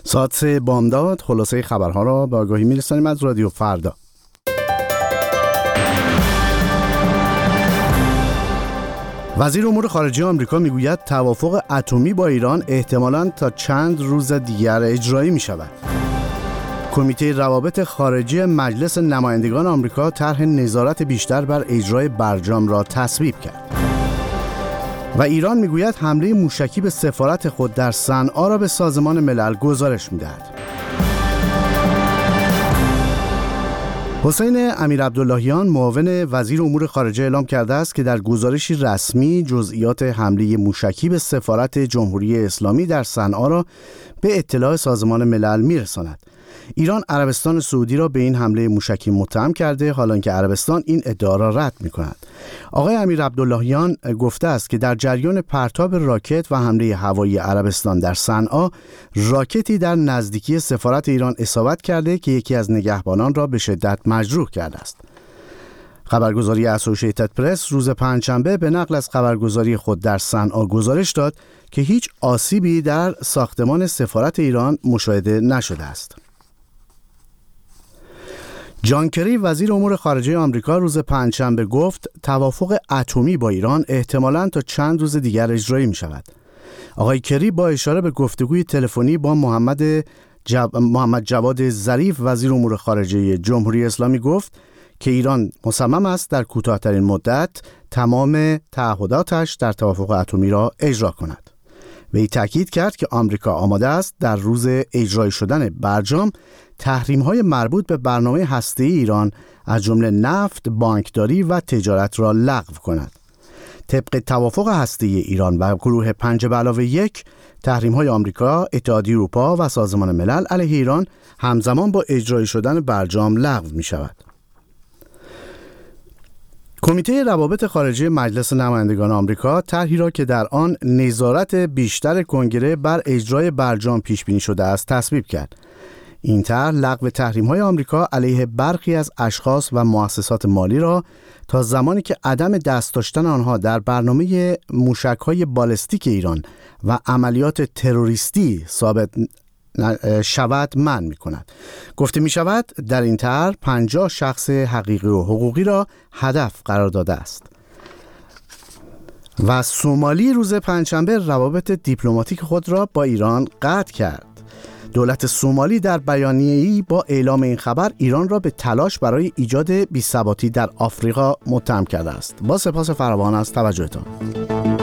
ساعت 3 بامداد خلاصه خبرها را به آگاهی می‌رسانیم از رادیو فردا. وزیر امور خارجه آمریکا میگوید توافق اتمی با ایران احتمالاً تا چند روز دیگر اجرایی می‌شود. کمیته روابط خارجی مجلس نمایندگان آمریکا طرح نظارت بیشتر بر اجرای برجام را تصویب کرد. و ایران میگوید حمله موشکی به سفارت خود در صنعا را به سازمان ملل گزارش می‌دهد. حسین امیرعبداللهیان معاون وزیر امور خارجه اعلام کرده است که در گزارشی رسمی جزئیات حمله موشکی به سفارت جمهوری اسلامی در صنعا را به اطلاع سازمان ملل می‌رساند. ایران عربستان سعودی را به این حمله موشکی متهم کرده، حالانکه عربستان این ادعا را رد می‌کند. آقای امیرعبداللهیان گفته است که در جریان پرتاب راکت و حمله هوایی عربستان در صنعا، راکتی در نزدیکی سفارت ایران اصابت کرده که یکی از نگهبانان را به شدت مجروح کرده است. خبرگزاری اسوسییتد پرس روز پنجشنبه به نقل از خبرگزاری خود در صنعا گزارش داد که هیچ آسیبی در ساختمان سفارت ایران مشاهده نشده است. جان کری وزیر امور خارجه آمریکا روز پنجشنبه گفت توافق اتمی با ایران احتمالاً تا چند روز دیگر اجرایی می شود. آقای کری با اشاره به گفتگوی تلفنی با محمد جواد ظریف وزیر امور خارجه جمهوری اسلامی گفت که ایران مصمم است در کوتاه‌ترین مدت تمام تعهداتش در توافق اتمی را اجرا کند. وی تاکید کرد که آمریکا آماده است در روز اجرایی شدن برجام تحریم‌های مربوط به برنامه هسته‌ای ایران از جمله نفت، بانکداری و تجارت را لغو کند. طبق توافق هسته‌ای ایران و گروه 5+1 تحریم‌های آمریکا، اتحادیه اروپا و سازمان ملل علیه ایران همزمان با اجرایی شدن برجام لغو می‌شود. کمیته روابط خارجی مجلس نمایندگان آمریکا طرحی را که در آن نظارت بیشتر کنگره بر اجرای برجام پیش بینی شده است تصویب کرد. این طرح لغو تحریم‌های آمریکا علیه برخی از اشخاص و مؤسسات مالی را تا زمانی که عدم دست داشتن آنها در برنامه موشک‌های بالستیک ایران و عملیات تروریستی ثابت شود منع می‌کند. گفته می‌شود در این طرح 50 شخص حقیقی و حقوقی را هدف قرار داده است. و سومالی روز پنجشنبه روابط دیپلماتیک خود را با ایران قطع کرد. دولت سومالی در بیانیه‌ای با اعلام این خبر ایران را به تلاش برای ایجاد بی‌ثباتی در آفریقا متهم کرده است. با سپاس فراوان از توجهتان.